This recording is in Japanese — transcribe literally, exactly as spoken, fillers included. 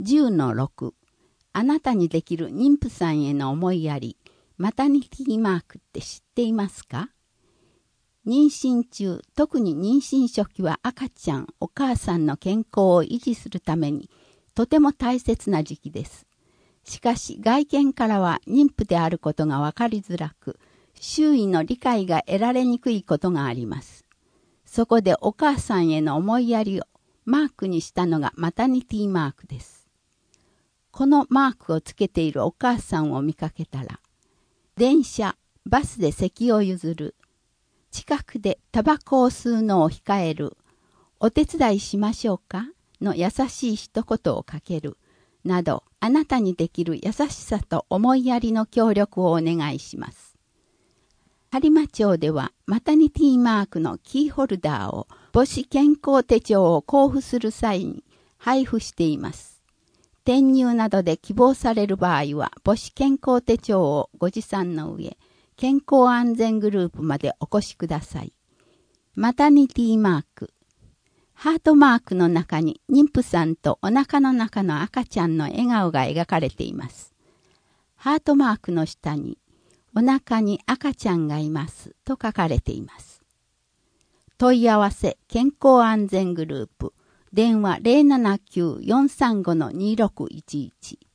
じゅうのろく、あなたにできる妊婦さんへの思いやり、マタニティマークって知っていますか？妊娠中、特に妊娠初期は赤ちゃん、お母さんの健康を維持するために、とても大切な時期です。しかし、外見からは妊婦であることがわかりづらく、周囲の理解が得られにくいことがあります。そこでお母さんへの思いやりをマークにしたのがマタニティマークです。このマークをつけているお母さんを見かけたら、電車、バスで席を譲る、近くでタバコを吸うのを控える、お手伝いしましょうかの優しい一言をかける、などあなたにできる優しさと思いやりの協力をお願いします。播磨町ではマタニティマークのキーホルダーを母子健康手帳を交付する際に配布しています。転入などで希望される場合は母子健康手帳をご持参の上、健康安全グループまでお越しください。マタニティマーク。ハートマークの中に妊婦さんとお腹の中の赤ちゃんの笑顔が描かれています。ハートマークの下にお腹に赤ちゃんがいますと書かれています。問い合わせ健康安全グループ電話 ゼロななきゅう よんさんご にろくいちいち